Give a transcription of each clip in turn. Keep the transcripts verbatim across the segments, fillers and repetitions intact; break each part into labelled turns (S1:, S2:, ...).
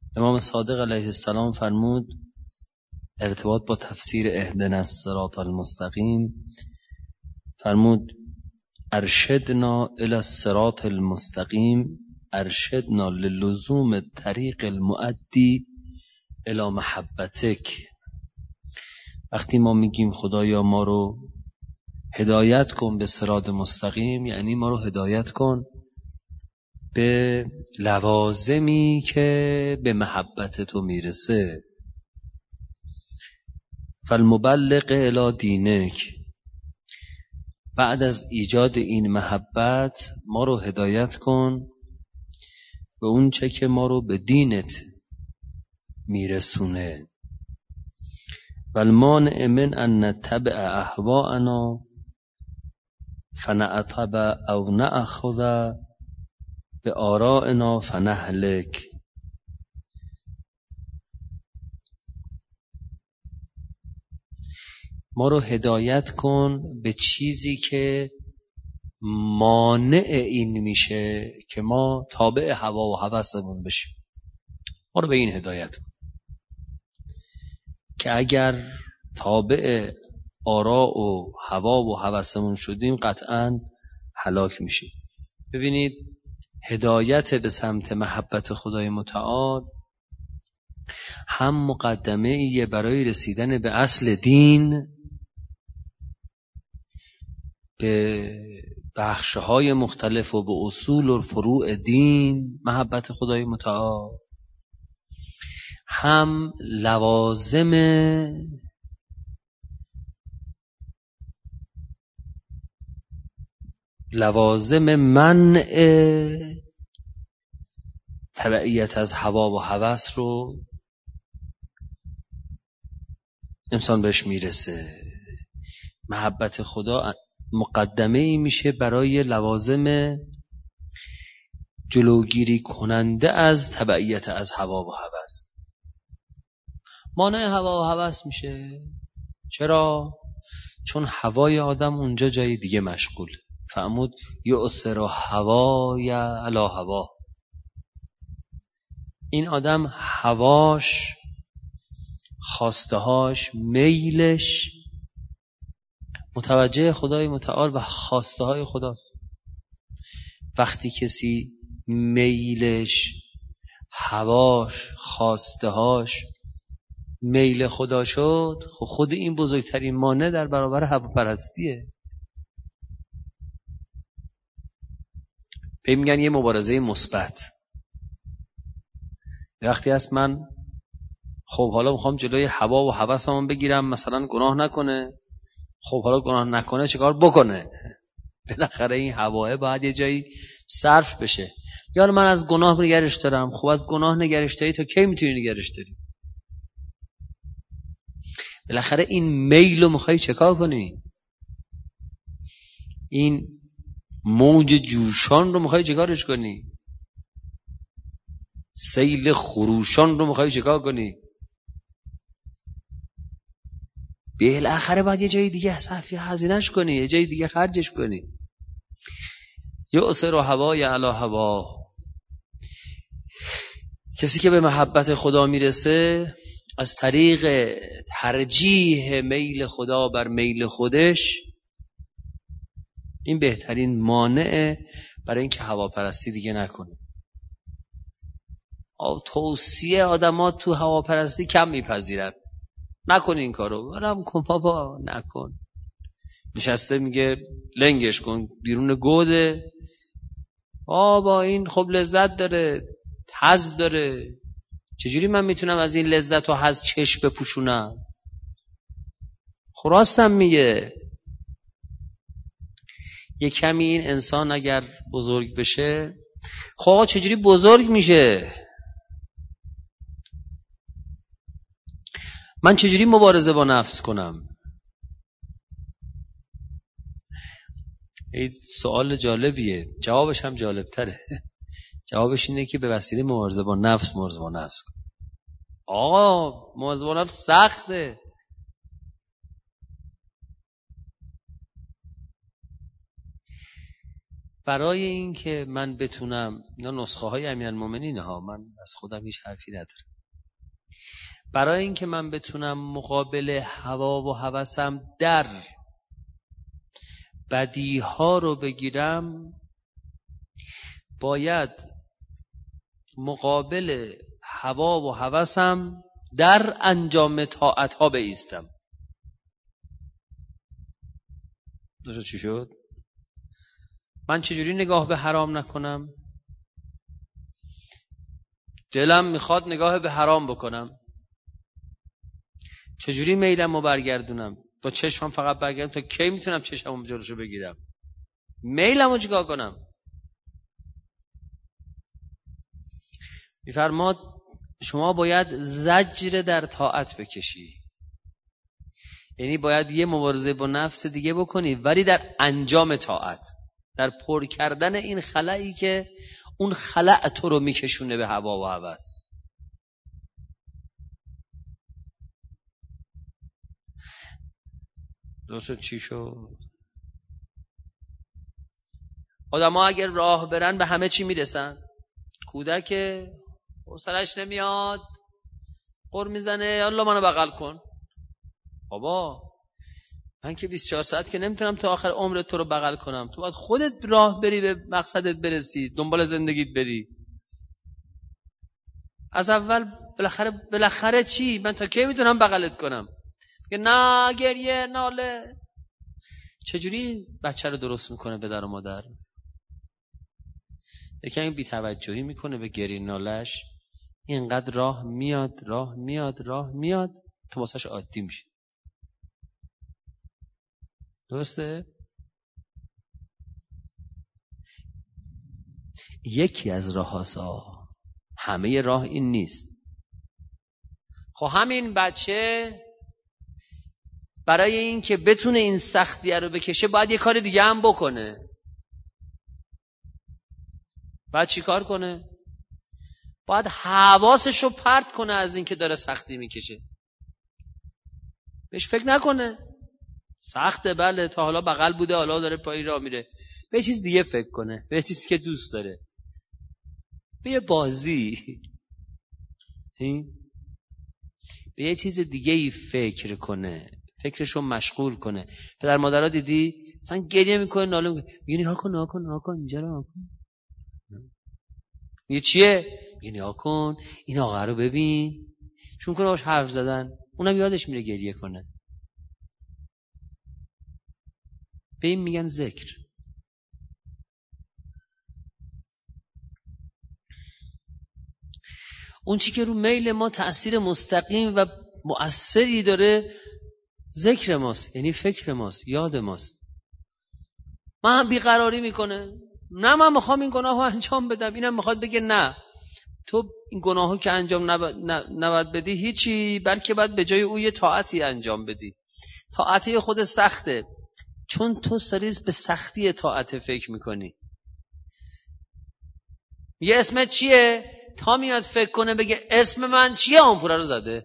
S1: امام صادق علیه السلام فرمود ارتباط با تفسیر اهدنا الصراط المستقیم، فرمود ارشدنا الی الصراط المستقیم ارشدنا للزوم طریق المؤدی الی محبتک. وقتی ما میگیم خدایا ما رو هدایت کن به صراط مستقیم، یعنی ما رو هدایت کن به لوازمی که به محبت تو میرسه. فالمبلغ الی دینک، بعد از ایجاد این محبت ما رو هدایت کن به اون چه که ما رو به دینت میرسونه. والمانع من ان نتبع اهواءنا فنعتبع او نأخذ به آرائنا فنهلک. ما رو هدایت کن به چیزی که مانع این میشه که ما تابع هوا و هوسمون بشیم. ما رو به این هدایت کن که اگر تابع آراء و هوا و هوسمون شدیم قطعاً هلاک میشیم. ببینید هدایت به سمت محبت خدای متعال هم مقدمه ایه برای رسیدن به اصل دین، به بخشهای مختلف و به اصول و فروع دین محبت خدای متعال، هم لوازم لوازم منع تبعیت از هوا و هوس رو انسان بهش میرسه. محبت خدا مقدمه ای میشه برای لوازم جلوگیری کننده از تبعیت از هوا و هوس. مانع هوا و هوس میشه. چرا؟ چون هوای آدم اونجا جای دیگه مشغوله. فرمود یؤثر هوای علی هوا. این آدم هواش، خواستهاش، میلش متوجه خدای متعال و خواسته های خداست. وقتی کسی میلش، هواش، خواسته هاش میل خدا شد، خب خود این بزرگترین مانع در برابر هواپرستیه. به میگن یه مبارزه مثبت. وقتی هست من خب حالا میخوام جلوی هوا و هوسمون بگیرم، مثلا گناه نکنه. خب حالا گناه نکنه چیکار بکنه؟ بالاخره این هواه باید یه جایی صرف بشه. یا من از گناه نگرش دارم. خب از گناه نگرش داری تا کی میتونی نگرش داری؟ بالاخره این میل رو میخوای چکار کنی؟ این موج جوشان رو میخوای چکارش کنی؟ سیل خروشان رو میخوای چکار کنی؟ بالاخره باید یه جای دیگه صرفی هزینه‌اش کنی، یه جای دیگه خرجش کنی. یؤثر هوای علی هوا. کسی که به محبت خدا میرسه از طریق ترجیح میل خدا بر میل خودش، این بهترین مانع برای اینکه هواپرستی دیگه نکنه. توصیه آدم‌ها تو هواپرستی کم میپذیرن. نکن این کارو. برام کن بابا، نکن. نشسته میگه لنگش کن بیرون گوده. بابا این خب لذت داره، حظ داره. چجوری من میتونم از این لذت و حظ چشم بپوشونم؟ خراستم میگه. یه کمی این انسان اگر بزرگ بشه، خب آقا چجوری بزرگ میشه؟ من چجوری مبارزه با نفس کنم؟ این سوال جالبیه، جوابش هم جالب تره. جوابش اینه که به وسیله مبارزه با نفس مبارزه با نفس کن. آقا مبارزه با نفس سخته. برای این که من بتونم، اینا نسخه های امیرالمومنین ها، من از خودم هیچ حرفی ندارم، برای این که من بتونم مقابل هوا و هوسم در بدیها رو بگیرم، باید مقابل هوا و هوسم در انجام طاعت ها بایستم. دوست چی شد؟ من چجوری نگاه به حرام نکنم؟ دلم میخواد نگاه به حرام بکنم، چجوری میلم رو برگردونم؟ با چشمم فقط برگردم. تا کی میتونم چشمم جلوشو بگیرم؟ میلم رو چیکار کنم؟ میفرماد شما باید زجر در طاعت بکشی، یعنی باید یه مبارزه با نفس دیگه بکنی، ولی در انجام طاعت، در پر کردن این خلایی که اون خلأ تو رو میکشونه به هوا و هوس. درست چی شد؟ آدم ها اگر راه برن به همه چی میرسن. کودک حوصله‌اش نمیاد قر میزنه الله منو بغل کن. بابا من که بیست و چهار ساعت که نمیتونم تا آخر عمرت تو رو بغل کنم، تو باید خودت راه بری به مقصدت برسی، دنبال زندگیت بری. از اول بالاخره بالاخره چی؟ من تا کی میتونم بغلت کنم؟ که نه گریه ناله. چجوری بچه رو درست میکنه پدر و مادر؟ یکی بی توجهی میکنه به گریه نالش، اینقدر راه میاد راه میاد راه میاد تو واسش عادی میشه. درسته؟ یکی از راه هاسا، همه راه این نیست. خب همین بچه برای این که بتونه این سختیه رو بکشه باید یه کار دیگه هم بکنه. باید چی کار کنه؟ باید حواسش رو پرت کنه از این که داره سختی میکشه. بهش فکر نکنه سخته، بله تا حالا بغل بوده حالا داره پای راه میره، به یه چیز دیگه فکر کنه، به یه چیزی که دوست داره، به یه بازی، به یه چیز دیگه ای فکر کنه، فکرشو مشغول کنه. پدر مادرها دیدی مثلا گریه میکنه ناله میکنه، میگه نها کن نها کن نها کن اینجا رو نها کن. میگه چیه؟ میگه نها کن این آقا رو ببین، شون کنه باش حرف زدن، اونم یادش میره گریه کنه. به این میگن ذکر. اون چی که رو میل ما تأثیر مستقیم و مؤثری داره ذکر ماست، یعنی فکر ماست، یاد ماست. من هم بیقراری میکنه، نه من میخوام این گناه رو انجام بدم، اینم میخواد بگه نه تو این گناه رو که انجام نباید بدی هیچی، بلکه باید به جای او یه طاعتی انجام بدی. طاعتی خود سخته، چون تو سریز به سختی طاعت فکر میکنی. یه اسمت چیه؟ تا میاد فکر کنه بگه اسم من چیه، آمپوره رو زده.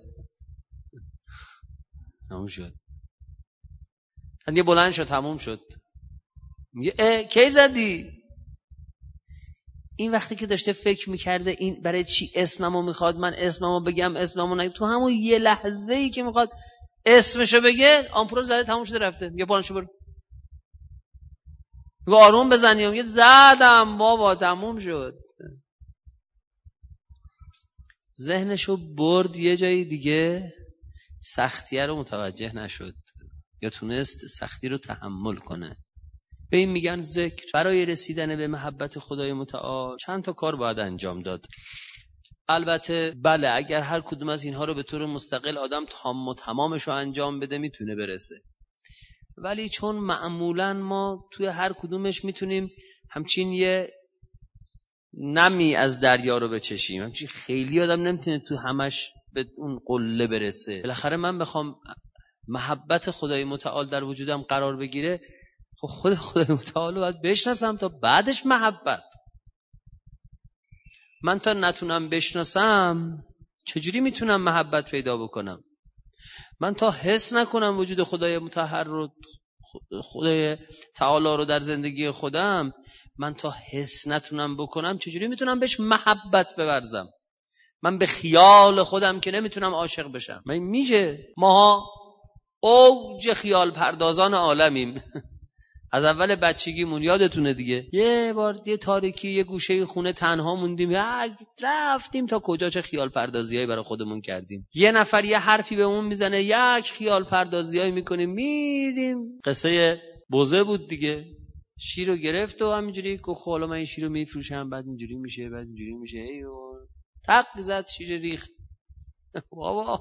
S1: تموم شد. یه بلند شد تموم شد. میگه کی زدی؟ این وقتی که داشته فکر میکرده این برای چی اسممو میخواد من اسممو بگم اسممو نگم، تو همون یه لحظه ای که میخواد اسمشو بگه آمپوره رو زده تموم شده رفته. یه بلند شو برو. میگه آروم بزنیم. یه زدم بابا تموم شد. ذهنشو برد یه جای دیگه، سختیه رو متوجه نشد یا تونست سختی رو تحمل کنه. به این میگن ذکر. برای رسیدن به محبت خدای متعال چند تا کار باید انجام داد. البته بله اگر هر کدوم از اینها رو به طور مستقل آدم تام و تمامش رو انجام بده میتونه برسه، ولی چون معمولا ما توی هر کدومش میتونیم همچین یه نمی از دریا رو بچشیم، همچین خیلی آدم نمیتونه تو همش به اون قله برسه. بالاخره من بخوام محبت خدای متعال در وجودم قرار بگیره، خب خود خدای متعال رو باید بشناسم تا بعدش محبت. من تا نتونم بشناسم چجوری میتونم محبت پیدا بکنم؟ من تا حس نکنم وجود خدای مطهر رو، خدای تعالی رو در زندگی خودم، من تا حس نتونم بکنم چجوری میتونم بهش محبت بورزم؟ من به خیال خودم که نمیتونم عاشق بشم. من میشه ماها اوج خیال پردازان عالمیم. از اول بچگیمون یادتونه دیگه، یه بار یه تاریکی یه گوشه خونه تنها موندیم، رفتیم تا کجا چه خیال پردازیایی برای خودمون کردیم. یه نفر یه حرفی به اون میزنه، یک خیال پردازیایی میکنیم، میریم. قصه بوزه بود دیگه، شیر رو گرفت و همینجوری گفت حالا من این شیر رو میفروشم، بعد اینجوری میشه، بعد اینجوری میشه، ایو تق زد شیر ریخت. بابا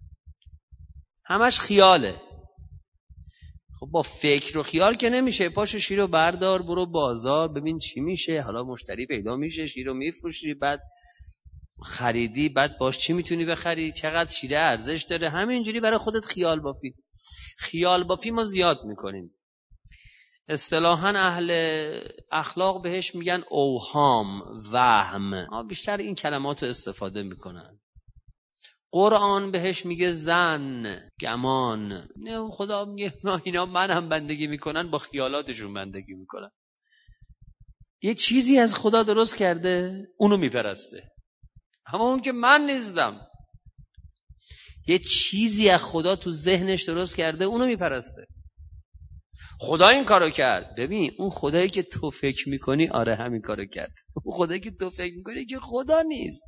S1: همش خیاله. خب با فکر و خیال که نمیشه. پاشو شیر رو بردار برو بازار ببین چی میشه، حالا مشتری پیدا میشه، شیر رو میفروشی، بعد خریدی، بعد باش چی میتونی بخری، چقدر شیر ارزش داره. همینجوری برای خودت خیال بافی. خیال بافی ما زیاد میکنیم. اصطلاحاً اهل اخلاق بهش میگن اوهام، وهم. ما بیشتر این کلمات رو استفاده میکنن. قرآن بهش میگه ظن، گمان. نه خدا میگه اینا منم بندگی میکنن، با خیالاتشون بندگی میکنن. یه چیزی از خدا درست کرده اونو میپرسته، اما اون که من نیستم. یه چیزی از خدا تو ذهنش درست کرده اونو میپرسته. خدا این کارو کرد. ببین اون خدایی که تو فکر میکنی آره همین کارو کرد. اون خدایی که تو فکر میکنی که خدا نیست.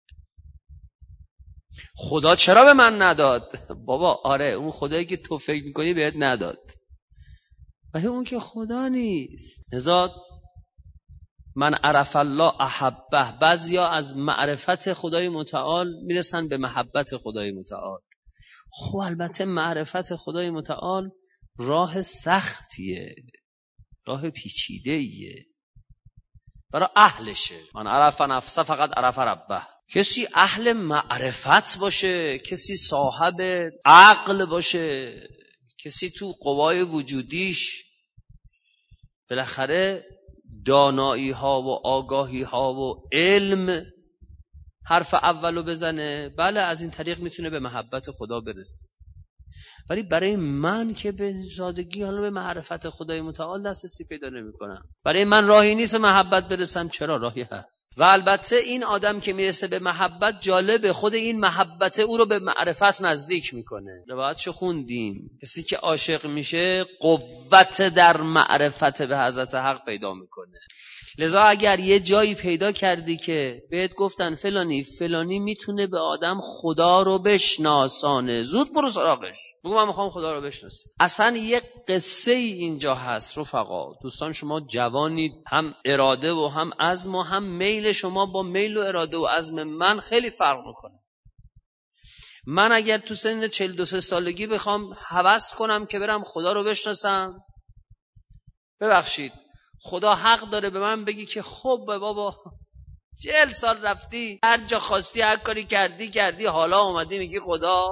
S1: خدا چرا به من نداد؟ بابا آره اون خدایی که تو فکر میکنی بهت نداد، ولی اون که خدا نیست. لذا من عرف الله احبه. بعضیا از معرفت خدای متعال میرسن به محبت خدای متعال. خب البته معرفت خدای متعال راه سختیه، راه پیچیده‌ایه برای اهلشه. من عرف نفسه فقط عرف ربه. کسی اهل معرفت باشه، کسی صاحب عقل باشه، کسی تو قوای وجودیش بالاخره دانایی ها و آگاهی ها و علم حرف اولو بزنه، بله از این طریق میتونه به محبت خدا برسه. ولی برای من که به سادگی حالا به معرفت خدای متعال دسترسی پیدا نمی‌کنم، برای من راهی نیست به محبت برسم. چرا؟ راهی هست. و البته این آدم که میرسه به محبت، جالبه خود این محبت او رو به معرفت نزدیک میکنه. روایتشو خوندیم، کسی که عاشق میشه قوت در معرفت به حضرت حق پیدا میکنه. لذا اگر یه جایی پیدا کردی که بهت گفتن فلانی فلانی میتونه به آدم خدا رو بشناسانه، زود برو سراغش، بگو من میخوام خدا رو بشناسم. اصلا یه قصه ای اینجا هست رفقا. دوستان شما جوانید، هم اراده و هم عزم و هم میل شما با میل و اراده و عزم من خیلی فرق میکنه. من اگر تو سن چهل و دو سالگی بخوام هوس کنم که برم خدا رو بشناسم، ببخشید خدا حق داره به من بگی که خب بابا چهل سال رفتی هر جا خواستی هر کاری کردی کردی، حالا اومدی میگی خدا؟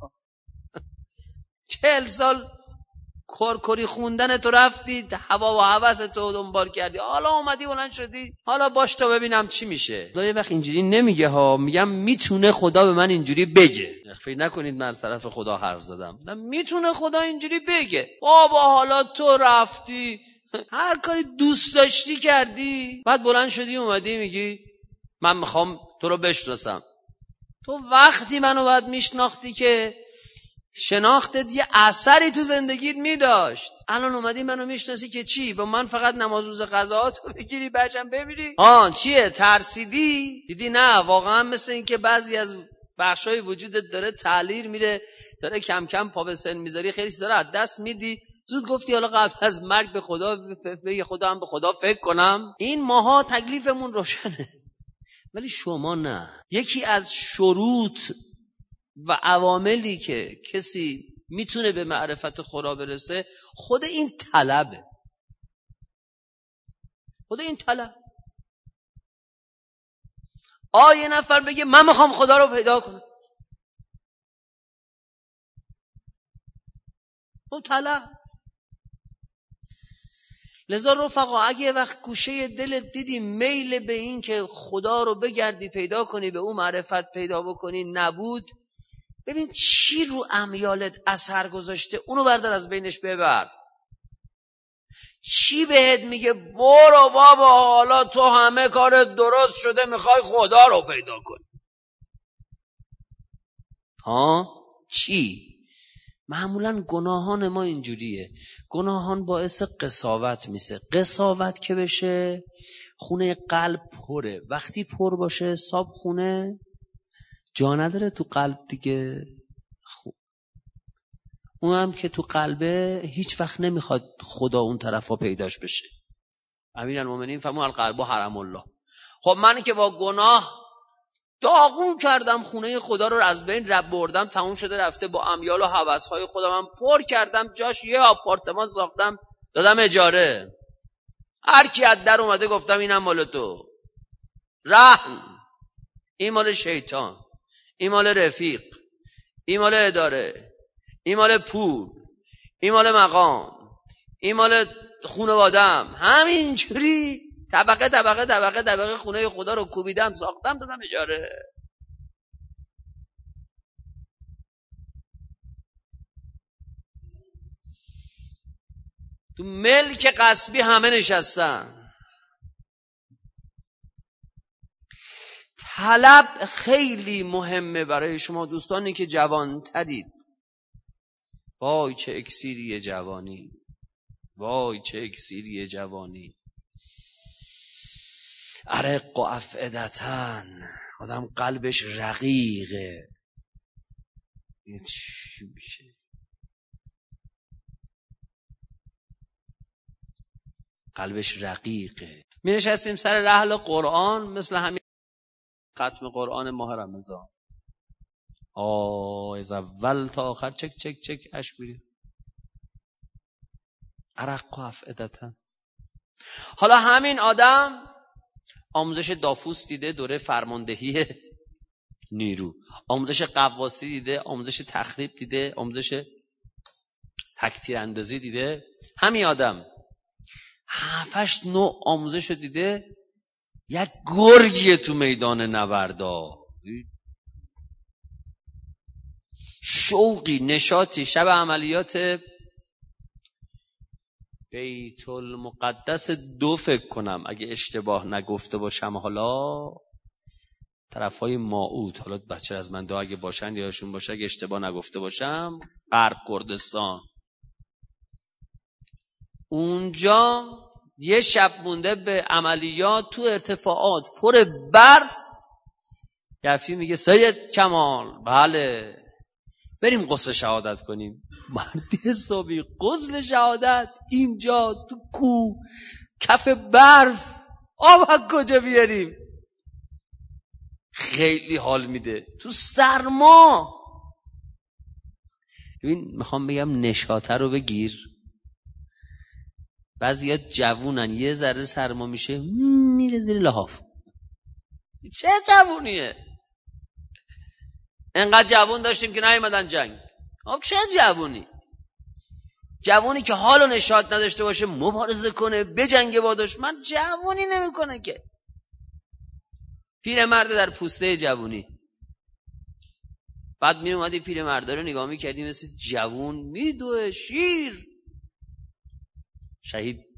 S1: چهل سال کورکوری خوندن تو رفتی، هوا و هوس تو دنبال کردی، حالا اومدی بلند شدی حالا باش تا ببینم چی میشه. خدا یه وقت اینجوری نمیگه ها، میگم میتونه خدا به من اینجوری بگه. فکر نکنید من از طرف خدا حرف زدم، میتونه خدا اینجوری بگه بابا حالا تو رفتی هر کاری دوست داشتی کردی، بعد بلند شدی اومدی میگی من میخوام تو رو بشناسم. تو وقتی منو باید میشناختی که شناختت یه اثری تو زندگیت میداشت. الان اومدی منو میشناسی که چی؟ با من فقط نماز روز قضاءاتو بگیری بچم ببینی آن چیه؟ ترسیدی؟ دیدی نه واقعا مثل این که بعضی از بخشای وجودت داره تعلیر میره، داره کم کم پا به سن میذاری، خیلی چیزا رو از دست میدی، زود گفتی حالا قبل از مرگ به خدا به خدا هم به خدا فکر کنم. این ماها تکلیفمون روشنه، ولی شما نه. یکی از شروط و عواملی که کسی میتونه به معرفت خدا برسه خود این طلبه. خود این طلب. آیه نفر بگه من میخوام خدا رو پیدا کنم، اون طلب. لذا رفقا اگه یه وقت گوشه دلت دیدی میل به این که خدا رو بگردی پیدا کنی، به اون معرفت پیدا بکنی نبود، ببین چی رو امیالت اثر گذاشته، اونو بردار از بینش ببر. چی بهت میگه برو بابا حالا تو همه کارت درست شده میخوای خدا رو پیدا کنی؟ ها چی؟ معمولا گناهان ما اینجوریه. گناهان باعث قساوت میشه. قساوت که بشه خونه قلب پره. وقتی پر باشه حساب خونه جا نداره تو قلب دیگه. خوب اون هم که تو قلبه هیچ وقت نمیخواد خدا اون طرفا پیداش بشه. امیرالمومنین فرمود القلب حرم الله. خب من که با گناه داغون کردم خونه خدا رو از بین رب بردم، تموم شده رفته، با امیال و هوس‌های خودم هم پر کردم، جاش یه آپارتمان ساختم دادم اجاره. هر کی از در اومده گفتم اینم مال تو. رهن، این مال شیطان، این مال رفیق، این مال اداره، این مال پول، این مال مقام، این مال خانواده‌ام. همینجوری طبقه طبقه طبقه طبقه خونه خدا رو کوبیدم ساختم دادم اجاره. تو ملک غصبی همه نشستن. طلب خیلی مهمه برای شما دوستانی که جوان ترید. وای چه اکسیری جوانی، وای چه اکسیری جوانی. ارق و افئدتن، آدم قلبش رقیقه. این چی میشه؟ قلبش رقیقه. می نشستیم سر رحل قرآن، مثل همین ختم قرآن ماه رمضان، آه از اول تا آخر چک چک چک اش میریم. ارق و افئدتن. حالا همین آدم آموزش دافوس دیده، دوره فرماندهی نیرو، آموزش قواسی دیده، آموزش تخریب دیده، آموزش تکتیر اندازی دیده. همین آدم هفتش نوع آموزش دیده. یک گرگیه تو میدان نوردا، شوقی نشاطی. شب عملیات بیت المقدس دو فکر کنم اگه اشتباه نگفته باشم، حالا طرفای ماعود، حالا بچه از من دا اگه باشن یادشون باشه اگه اشتباه نگفته باشم، غرب کردستان، اونجا یه شب مونده به عملیات تو ارتفاعات پر برف. یفی میگه سید کمال بله بریم غسل شهادت کنیم. مردی حسابی غسل شهادت اینجا تو کوه کف برف، آب کجا بیاریم؟ خیلی حال میده تو سرما. ببین میخوام بگم نشاطه رو بگیر. بعضیا جوونن یه ذره سرما میشه میره زیر لحاف. چه جوونیه؟ انقدر جوون داشتیم که نیومدن جنگ. آب چه جوونی؟ جوونی که حال و نشاط نداشته باشه مبارزه کنه بجنگه با دشمن، جوونی نمیکنه که. پیرمرد در پوسته جوونی. بعد می اومدی پیرمرد رو نگاه میکردی مثل جوون میدوه شیر. شهید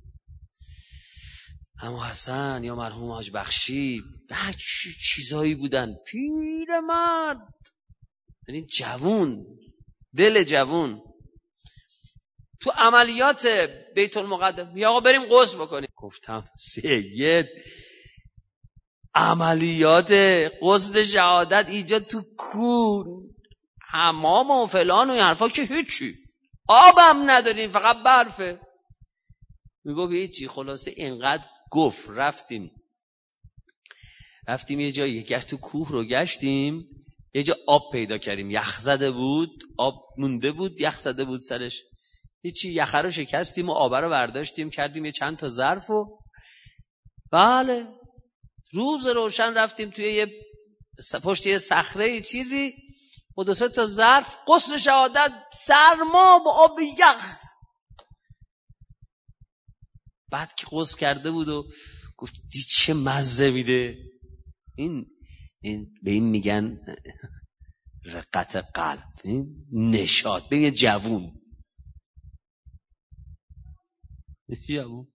S1: عمو حسن یا مرحوم حاج بخشی بچه چیزایی بودن. پیرمرد یعنی جوون، دل جوون. تو عملیات بیت المقدس یا آقا بریم غسل بکنیم. گفتم سید عملیات غسل شهادت ایجاد تو کون حمام و فلان و این حرفا که هیچی، آبم نداریم فقط برفه. میگو به هیچی. خلاصه اینقدر گفت رفتیم رفتیم یه جایی یک تو کوه رو گشتیم، یه جا آب پیدا کردیم، یخ زده بود، آب مونده بود، یخ زده بود سرش. هیچی، یخه رو شکستیم و آب رو برداشتیم کردیم یه چند تا ظرف و بله روز روشن رفتیم توی یه پشت یه صخره چیزی با دو سه تا ظرف غسل شهادت، سرما با آب یخ. بعد که غسل کرده بود و گفت دی چه مزه میده. این این به این میگن رقت قلب، این نشاط. ببین جوون جوون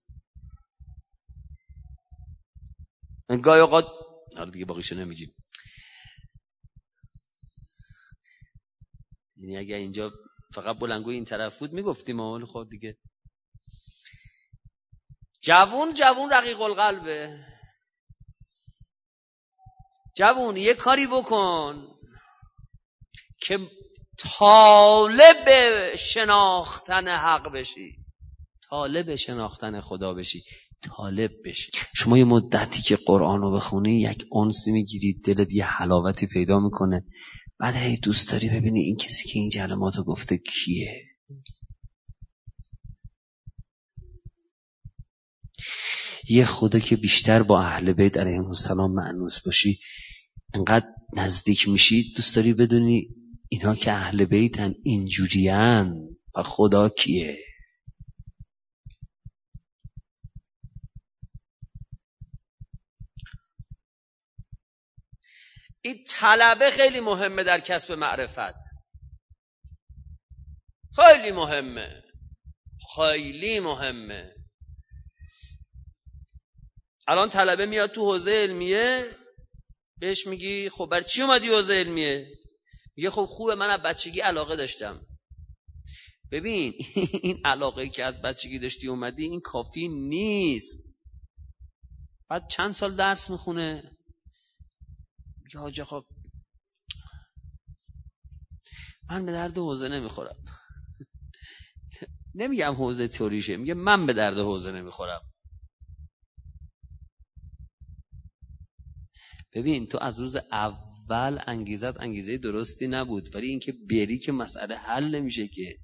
S1: گاهی اوقات آره دیگه باقیشو نمیگیم. یعنی اگر اینجا فقط بلنگوی این طرف بود میگفتیم، ولی خب دیگه جوون جوون رقیق القلبه. جوون یه کاری بکن که طالب شناختن حق بشی، طالب شناختن خدا بشی، طالب بشی. شما یه مدتی که قرآن رو بخونی یک انسی میگیرید، دلت یه حلاوتی پیدا میکنه، بعد هی دوست داری ببینی این کسی که این کلماتو گفته کیه. یه خدا که بیشتر با اهل بیت علیهم السلام مأنوس باشی، انقدر نزدیک میشی دوست داری بدونی اینا که اهل بیتن اینجورین و خدا کیه. این طلبه خیلی مهمه در کسب معرفت، خیلی مهمه، خیلی مهمه. الان طلبه میاد تو حوزه علمیه، بهش میگی خب برای چی اومدی حوزه علمیه؟ میگه خب خوبه من از بچگی علاقه داشتم. ببین این علاقه که از بچگی داشتی اومدی این کافی نیست. بعد چند سال درس میخونه، میگه حاجی خب من به درد حوزه نمیخورم. نمیگم حوزه تئوریشه، میگه من به درد حوزه نمیخورم. ببین تو از روز اول انگیزت انگیزه درستی نبود، ولی اینکه بری که مسئله حل نمیشه که.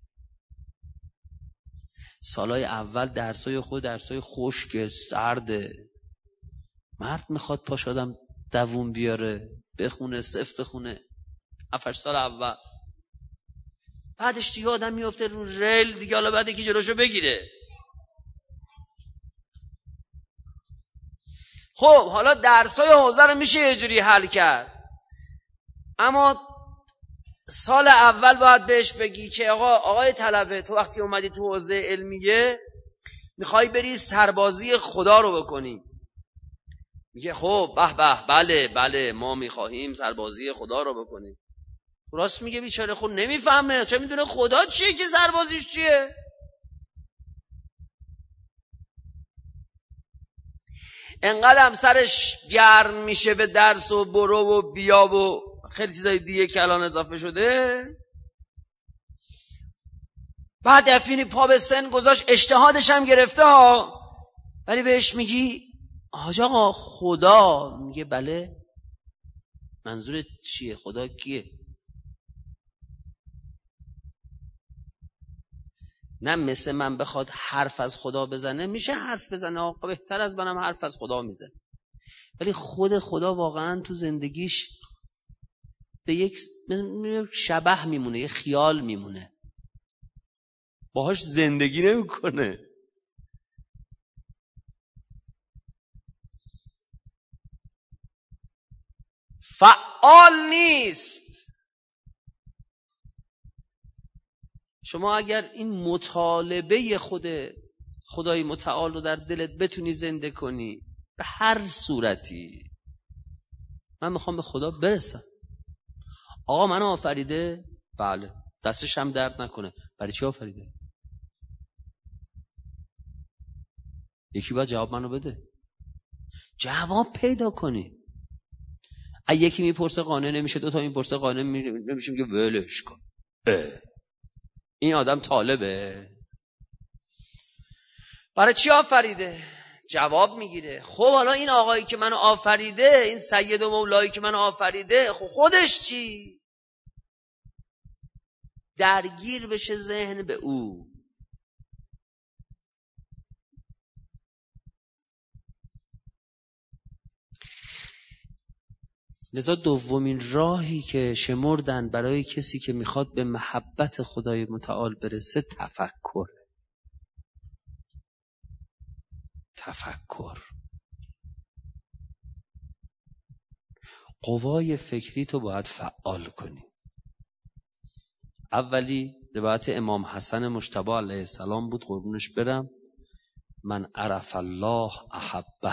S1: سالای اول درسای خود درسای خشک سرده، مرد میخواد پاش آدم دووم بیاره بخونه صفر بخونه هفت سال اول. بعدش دیگه آدم میفته رو ریل دیگه، حالا بعد یکی جلوشو بگیره. خب حالا درسای حوزه رو میشه یه جوری حل کرد، اما سال اول باید بهش بگی که آقا آقای طلبه تو وقتی اومدی تو حوزه علمیه میخوای بری سربازی خدا رو بکنی. میگه خب به به بله بله ما میخواهیم سربازی خدا رو بکنیم. راست میگه بیچاره، خب نمیفهمه، چه میدونه خدا چیه که سربازیش چیه. انقدر هم سرش گرم میشه به درس و برو و بیا و خیلی چیزای دیگه که الان اضافه شده. بعد دفینی پا به سن گذاشت، اجتهادش هم گرفته ها، ولی بهش میگی حاج آقا خدا، میگه بله منظورت چیه؟ خدا کیه؟ نه مثل من بخواد حرف از خدا بزنه، میشه حرف بزنه آقا، بهتر از منم حرف از خدا میزنه، ولی خود خدا واقعا تو زندگیش به یک شبح میمونه، یه خیال میمونه، باهاش زندگی نمیکنه. فعال نیست. شما اگر این مطالبه خود خدای متعال رو در دلت بتونی زنده کنی به هر صورتی، من میخوام به خدا برسم. آقا منو آفریده؟ بله، دستش هم درد نکنه. برای چی آفریده؟ یکی باید جواب منو بده، جواب پیدا کنی. اگه یکی میپرسه قانع نمیشه، دو تا میپرسه قانع نمیشه، میگه ولش کن. اه. این آدم طالبه. برای چی آفریده؟ جواب میگیره. خب حالا این آقایی که منو آفریده، این سید و مولایی که منو آفریده، خب خودش چی؟ درگیر بشه ذهن به او. لذا دومین راهی که شمردن برای کسی که میخواد به محبت خدای متعال برسه تفکر. تفکر. قوای فکری تو باید فعال کنی. اولی روایت امام حسن مجتبی علیه السلام بود، قربونش برم، من عرف الله احبه.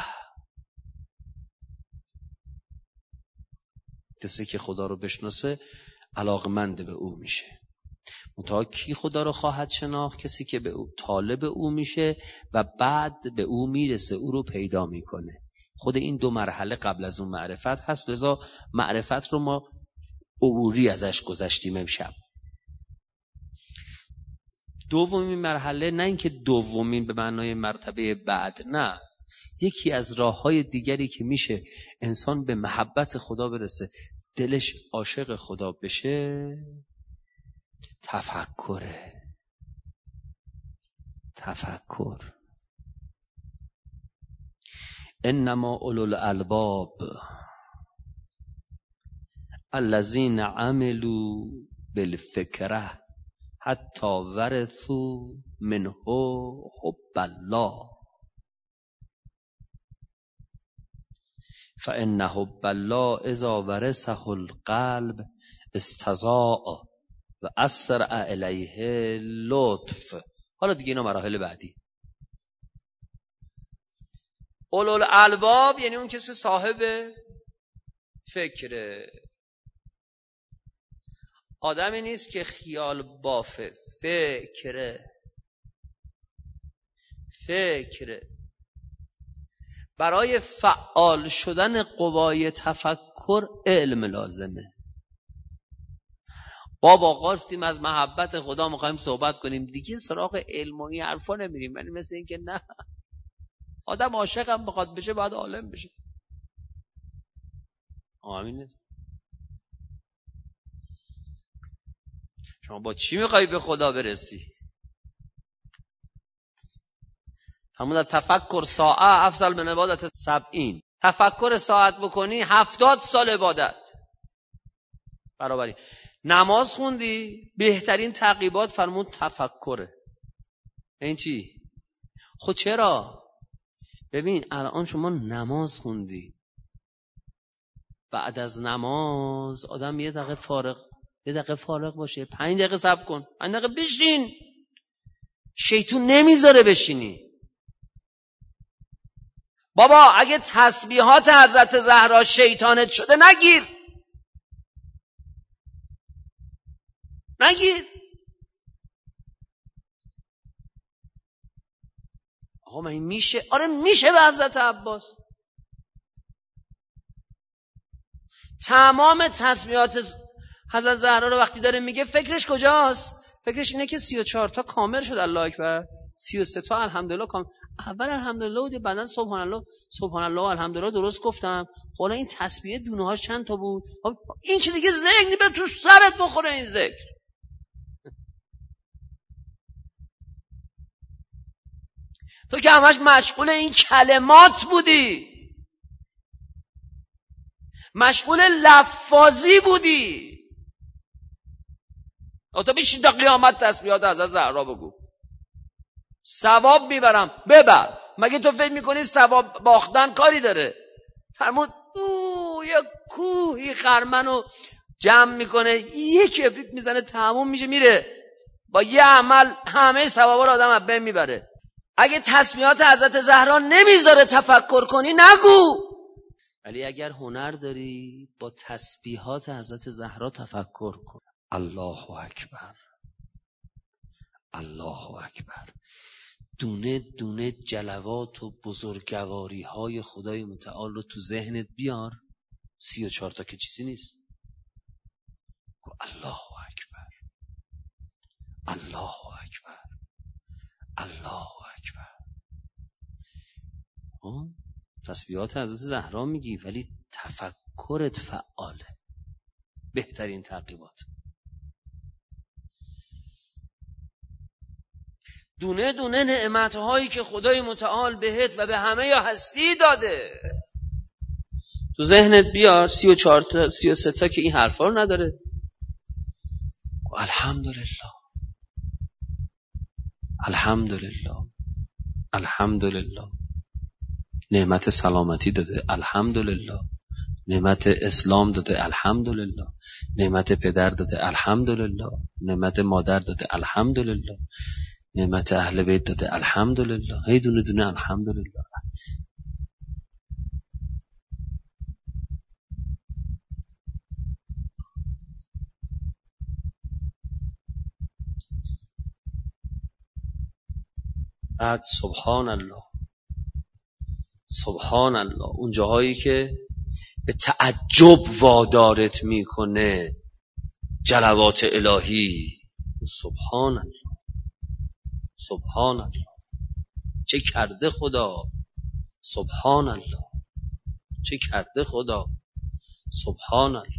S1: کسی که خدا رو بشناسه علاقمند به او میشه. منتها کی خدا رو خواهد شناخت؟ کسی که به او طالب او میشه و بعد به او میرسه، او رو پیدا میکنه. خود این دو مرحله قبل از اون معرفت هست، لذا معرفت رو ما عبوری ازش گذشتیم امشب. دومین مرحله، نه اینکه دومین به معنای مرتبه بعد، نه، یکی از راه‌های دیگری که میشه انسان به محبت خدا برسه، دلش عاشق خدا بشه، تفکره. تفکر. انما اولو الالباب الذین عملوا بالفکره حتی ورثوا منه حب الله فإن حب الله اذا ورثه القلب استضاء و اسرع الیه لطف. حالا دیگه اینا مراحل بعدی. اولو الالباب یعنی اون کسی صاحب فکره. آدمی نیست که خیال بافه، فکره. فکره. برای فعال شدن قوای تفکر علم لازمه. بابا گفتیم از محبت خدا میخوایم صحبت کنیم، دیگه سراغ علم و این حرفا نمیریم. یعنی مثل این که نه، آدم عاشق هم بخواد بشه باید عالم بشه. آمین. شما با چی میخوای به خدا برسی؟ همون تفکر ساعه افضل من عبادت سبعین. تفکر ساعت بکنی هفتاد سال عبادت برابری. نماز خوندی، بهترین تعقیبات فرمود تفکره. این چی؟ خود چرا؟ ببین الان شما نماز خوندی، بعد از نماز آدم یه دقیقه فارغ یه دقیقه فارغ باشه، پنج دقیقه صبر کن، پنج دقیقه بشین. شیطون نمیذاره بشینی. بابا اگه تسبیحات حضرت زهرا شیطانت شده نگیر. نگیر. آقا من میشه؟ آره میشه به حضرت عباس. تمام تسبیحات حضرت زهرا رو وقتی داره میگه فکرش کجاست؟ فکرش اینه که سی و چهار تا کامل شد، الله اکبر، سی و سه تا الحمدلله کامل. اول الحمدلله بود، بعدن سبحان الله سبحان الله الحمدلله درست گفتم. حالا این تسبیح دونه هاش چند تا بود؟ این که دیگه ذکر نی، به تو سرت بخوره این ذکر. تو که همش مشغول این کلمات بودی، مشغول لفاظی بودی. تو بیشین تا قیامت تسبیحات حضرت زهرا بگو، ثواب میبرم. ببر. مگه تو فکر میکنی ثواب باختن کاری داره؟ فرمود او یه کوهی خرمنو جمع میکنه، یه کبریت میزنه تموم میشه میره. با یه عمل همه ثوابا رو آدم از بین میبره. اگه تسبیحات حضرت زهرا نمیذاره تفکر کنی نگو. ولی اگر هنر داری با تسبیحات حضرت زهرا تفکر کن. الله اکبر، الله اکبر. دونه دونه جلوات و بزرگواری های خدای متعال رو تو ذهنت بیار. سی و چهار تا که چیزی نیست. گو الله اکبر، الله اکبر، الله اکبر. آه؟ تسبیحات حضرت زهرا میگی ولی تفکرت فعاله. بهترین تعقیبات. دونه دونه نعمتهایی که خدای متعال بهت و به همه یا هستی داده تو ذهنت بیار. سی و چهار تا سی و سه تا که این حرفا رو نداره. الحمدلله، الحمدلله، الحمدلله. نعمت سلامتی داده، الحمدلله. نعمت اسلام داده، الحمدلله. نعمت پدر داده، الحمدلله. نعمت مادر داده، الحمدلله. نعمت اهل بیت داده الحمدلله، هی دونه دونه الحمدلله. بعد سبحان الله سبحان الله، اون جاهایی که به تعجب وادارت میکنه جلوات الهی، سبحان الله سبحان الله، چه کرده خدا، سبحان الله چه کرده خدا، سبحان الله.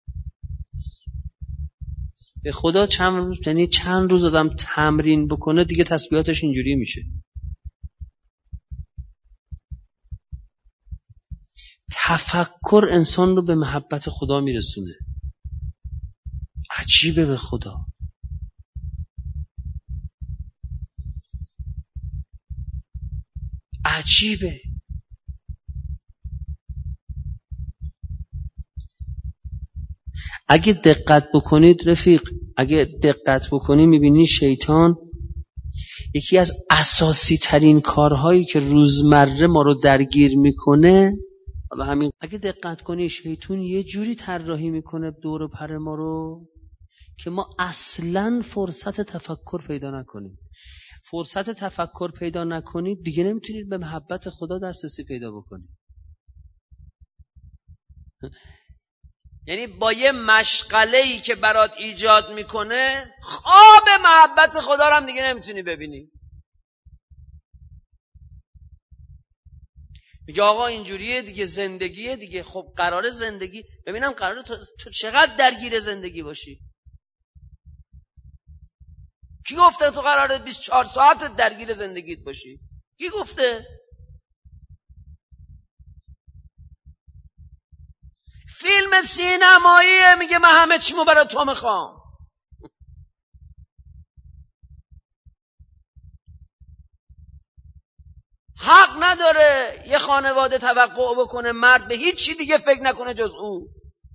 S1: به خدا چند روز، یعنی چند روز آدم تمرین بکنه دیگه تسبیحاتش اینجوری میشه. تفکر انسان رو به محبت خدا میرسونه. عجیبه به خدا. عجیبه. اگه دقت بکنید رفیق، اگه دقت بکنید میبینید شیطان یکی از اساسی ترین کارهایی که روزمره ما رو درگیر میکنه، حالا همین اگه دقت کنید شیطان یه جوری طراحی میکنه دور و پر ما رو که ما اصلاً فرصت تفکر پیدا نکنیم. فرصت تفکر پیدا نکنید دیگه نمیتونید به محبت خدا دسترسی پیدا بکنید. یعنی با یه مشغله‌ای که برات ایجاد میکنه خواب محبت خدا رو هم دیگه نمیتونی ببینی. میگه آقا اینجوریه دیگه، زندگیه دیگه. خب قراره زندگی، ببینم قراره تو, تو چقدر درگیر زندگی باشی؟ کی گفته تو قراره بیست و چهار ساعت درگیر زندگیت باشی؟ کی گفته؟ فیلم سینماییه میگه من همه چیمو برای تو میخوام. حق نداره یه خانواده توقع بکنه مرد به هیچ چی دیگه فکر نکنه جز او.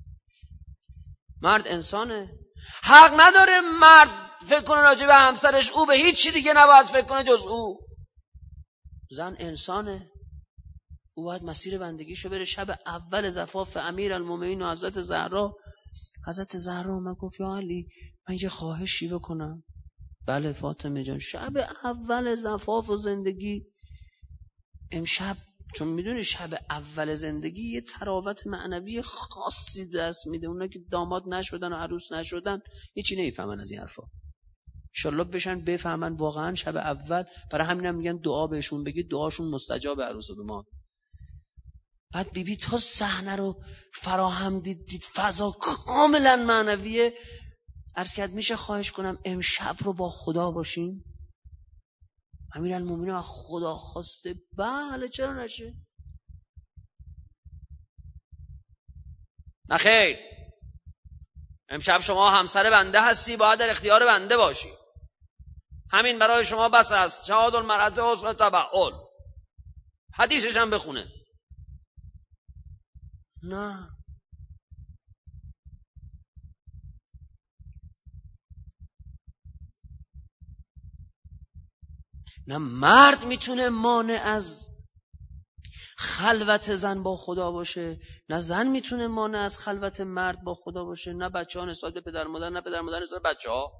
S1: مرد انسانه. حق نداره مرد فکر کنه راجع به همسرش او به هیچ چی دیگه نباید فکر کنه جز او. زن انسانه. او باید مسیر بندگیشو بره. شب اول زفاف امیرالمومنین و حضرت زهرا، حضرت زهرا من گفت یا علی من یه خواهشی بکنم. بله فاطمه جان. شب اول زفاف و زندگی، امشب چون میدونی شب اول زندگی یه تراوت معنوی خاصی دست میده. اونا که داماد نشدن و عروس نشدن هیچی نمیفهمن از این حرفا. انشالله بشن بفهمن واقعا شب اول. برای همینم میگن دعا بهشون بگید، دعاشون مستجاب عروس و داماد. بعد بیبی تا صحنه رو فراهم دید، دید فضا کاملا معنویه. عرض کرد میشه خواهش کنم امشب رو با خدا باشیم؟ امیرالمومنین از خدا خواسته. بله چرا نشه؟ نه خیر، امشب شما همسر بنده هستی، باید در اختیار بنده باشی. همین برای شما بس است. شهاد المرأة حسن تبعل. حدیثش هم بخونه. نه نه مرد میتونه مانع از خلوت زن با خدا باشه، نه زن میتونه مانع از خلوت مرد با خدا باشه، نه بچه ها نسبت به پدر مادر، نه پدر مادر نسبت به بچه ها.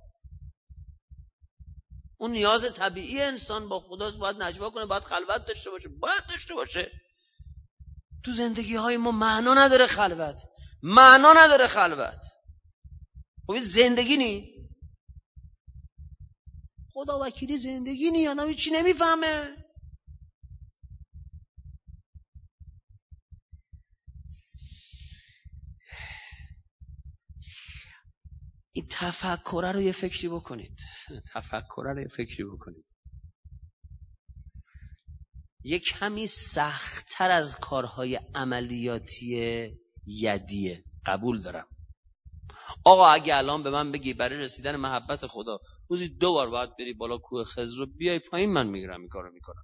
S1: اون نیاز طبیعی انسان با خداست. باید نجوا کنه، باید خلوت داشته باشه، باید داشته باشه. تو زندگی های ما معنا نداره خلوت، معنا نداره خلوت. خب زندگی نی؟ خدا وکیلی زندگی نی؟ آدم چی نمیفهمه. این تفکره رو یه فکری بکنید. تفکره رو یه فکری بکنید. یه کمی سخت‌تر از کارهای عملیاتی یدیه، قبول دارم. آقا اگه الان به من بگی برای رسیدن محبت خدا روزی دو بار باید بری بالا کوه خضر رو بیای پایین، من میگیرم این کارو میکنم.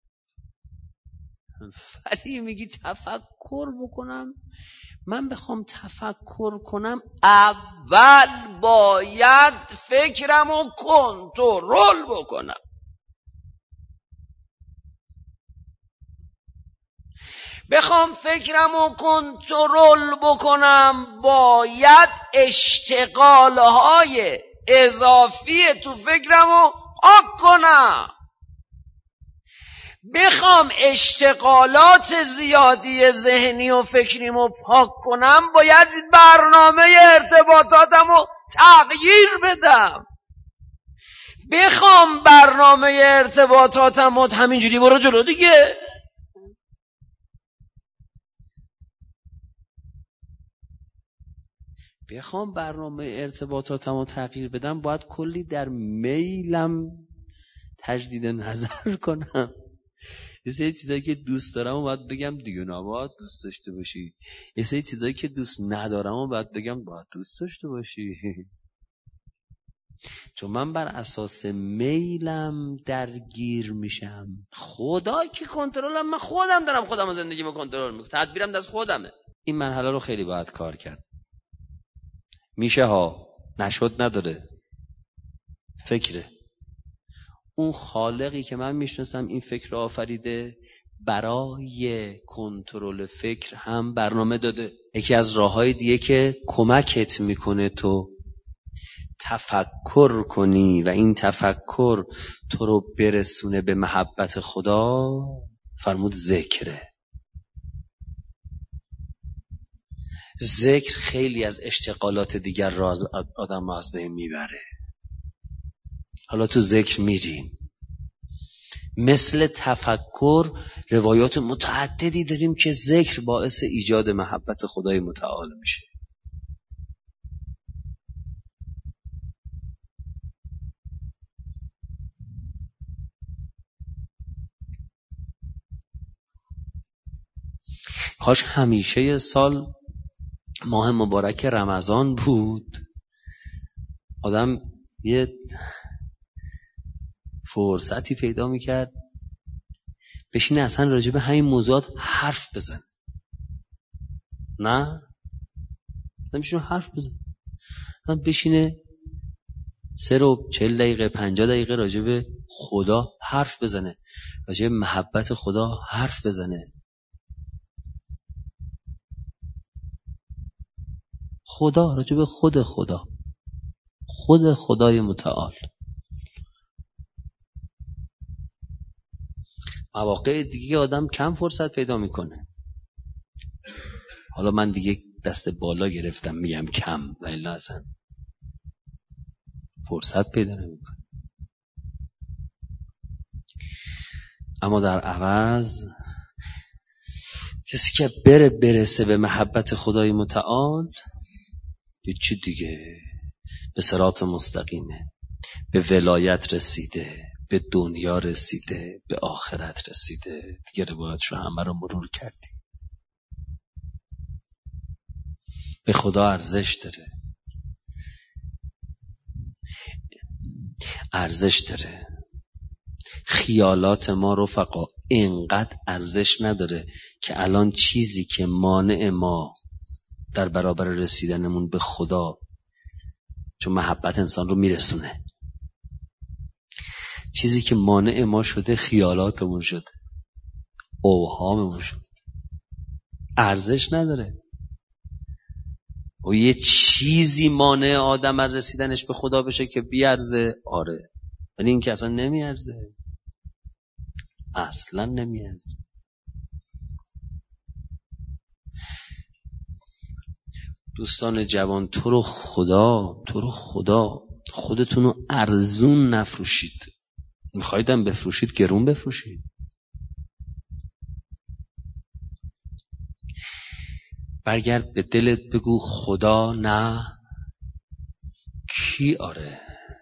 S1: ولی میگی تفکر بکنم. من بخوام تفکر کنم اول باید فکرم رو کنترل بکنم. بخوام فکرم رو کنترل بکنم باید اشتغالهای اضافی تو فکرم رو پاک کنم. بخوام اشتغالات زیادی ذهنی و فکریم رو پاک کنم باید برنامه ارتباطاتم رو تغییر بدم. بخوام برنامه ارتباطاتم رو همینجوری برو جلو دیگه. بخوام برنامه ارتباطاتم رو تغییر بدم باید کلی در میلم تجدید نظر کنم. یه سری چیزایی که دوست دارم و باید بگم دیگه نباید دوست داشته باشی. یه سری چیزایی که دوست ندارم و باید بگم باید دوست داشته باشی. چون من بر اساس میلم درگیر میشم. خدا که کنترلم، من خودم دارم خودم رو زندگیمو کنترل میکنم. تدبیرم دست خودمه. این مرحله رو خیلی باید کار کرد. میشه ها، نشد نداره. فکره. اون خالقی که من میشناسم این فکر رو آفریده، برای کنترل فکر هم برنامه داده. یکی از راههای دیگه که کمکت میکنه تو تفکر کنی و این تفکر تو رو برسونه به محبت خدا، فرمود ذکره. ذکر خیلی از اشتغالات دیگر را از آدم از بین میبره. حالا تو ذکر میریم، مثل تفکر روایات متعددی داریم که ذکر باعث ایجاد محبت خدای متعال میشه. کاش همیشه سال ماه مبارک رمضان بود، آدم یه فرصتی پیدا میکرد بشینه اصلا راجع به همین موضوعات حرف بزن. نه نمیشونه حرف بزن، آدم بشینه سه رو چل دقیقه پنجاه دقیقه راجع به خدا حرف بزنه، راجع به محبت خدا حرف بزنه. خدا، راجع به خود خدا، خود خدای متعال. مواقع دیگه آدم کم فرصت پیدا میکنه. حالا من دیگه دست بالا گرفتم میگم کم، ولی اصلا فرصت پیدا نمیکنه. اما در عوض کسی که بره برسه به محبت خدای متعال، یه چی دیگه، به صراط مستقیمه، به ولایت رسیده، به دنیا رسیده، به آخرت رسیده. دیگه روایتش رو همه رو مرور کردیم. به خدا ارزش داره، ارزش داره. خیالات ما رفقا اینقدر ارزش نداره که الان چیزی که مانع ما در برابر رسیدنمون به خدا، چون محبت انسان رو میرسونه، چیزی که مانع ما شده خیالاتمون شده، اوهاممون شده، ارزش نداره. و یه چیزی مانع آدم از رسیدنش به خدا بشه که بیارزه، آره، ولی این که اصلا نمیارزه، اصلا نمیارزه. دوستان جوان، تو رو خدا، تو رو خدا خودتون رو ارزون نفروشید. میخوایدم بفروشید گرون بفروشید. برگرد به دلت بگو خدا نه، کی آره،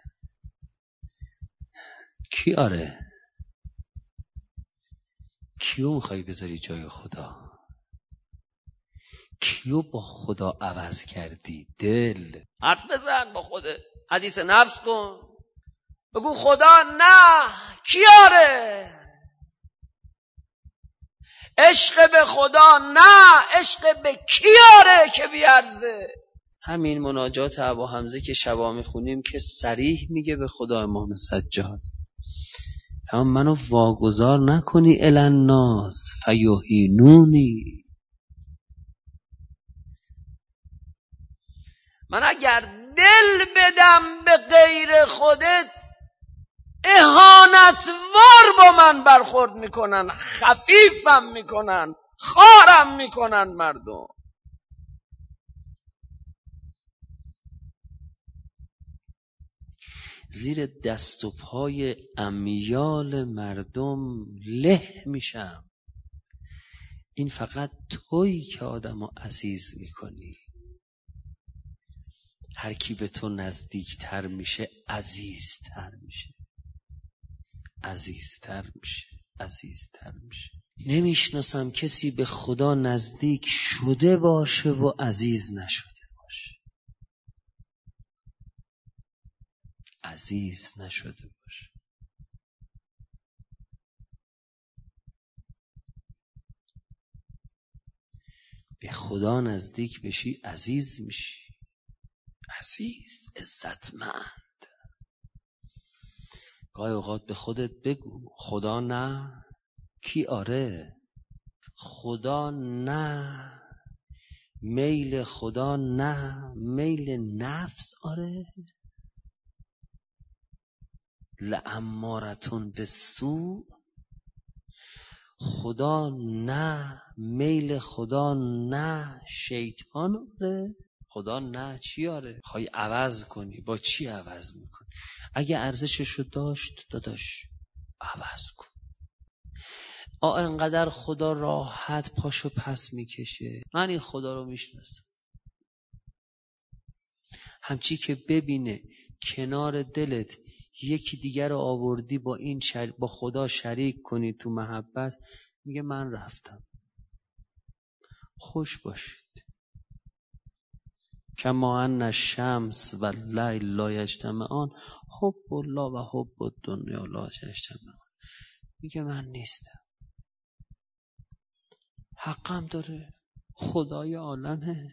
S1: کی آره، کیو میخوای بذاری جای خدا؟ کیو با خدا عوض کردی؟ دل. حرف بزن با خودت، حدیث نفس کن، بگو خدا نه، کی آره؟ عشق به خدا نه، عشق به کی آره که بیارزه؟ همین مناجات ابا حمزه که شبا میخونیم که صریح میگه به خدا امام سجاد تمام منو واگذار نکنی الالناس فیحینونی. من اگر دل بدم به غیر خودت اهانتوار با من برخورد میکنن، خفیفم میکنن، خارم میکنن مردم. زیر دست و پای امیال مردم له میشم. این فقط تویی که آدمو عزیز میکنی. هر کی به تو نزدیکتر میشه عزیزتر میشه، عزیزتر میشه، عزیزتر میشه. نمیشناسم کسی به خدا نزدیک شده باشه و عزیز نشده باشه، عزیز نشده باشه. به خدا نزدیک بشی عزیز میشی، عزیز، عزتمند. گاهی اوقات به خودت بگو خدا نه، کی آره؟ خدا نه، میل خدا نه، میل نفس آره. لامارتون به سوء، خدا نه، میل خدا نه، شیطان آره. خدا نه چی آره؟ خواهی عوض کنی، با چی عوض میکنی؟ اگه ارزششو داشت داداش عوض کن. آ انقدر خدا راحت پاشو پس میکشه. من این خدا رو میشناسم، همچی که ببینه کنار دلت یکی دیگر رو آوردی با این شر... با خدا شریک کنی تو محبت، میگه من رفتم، خوش باشید. کما ان الشمس و اللیل لا یجتمعان حب الله و حب الدنیا لا یجتمعان. میگه من نیستم، حقم داره، خدای عالمه.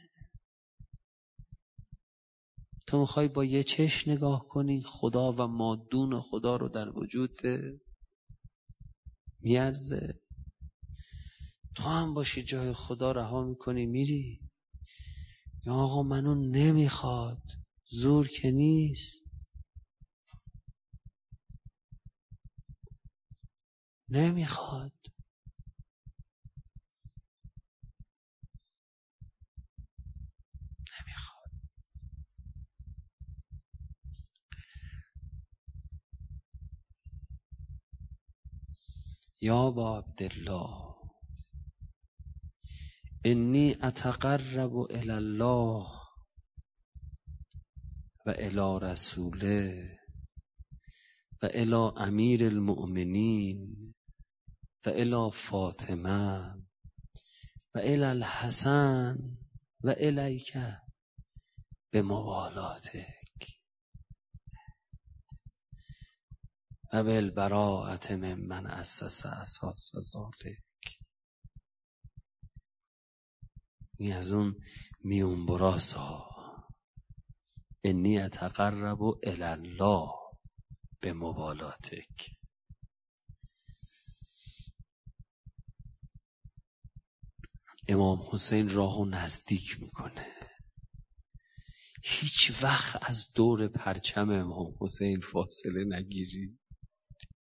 S1: تو میخوای با یه چشم نگاه کنی خدا و مادون خدا رو در وجود میارزه؟ تو هم باشی جای خدا رها میکنی میری، یا آقا منو نمیخواد، زور که نیست، نمیخواد. نمیخواد. یا با عبدالله انی اتقرب الی الله و الی رسوله و الی امیر المؤمنین و الی فاطمه و الی الحسن و الیک به موالاتک و بالبراءة ممن اسس اساس ذلک. این از اون میون براسا. انی اتقرب الی الله به موالاتک. امام حسین راهو نزدیک میکنه. هیچ وقت از دور پرچم امام حسین فاصله نگیری.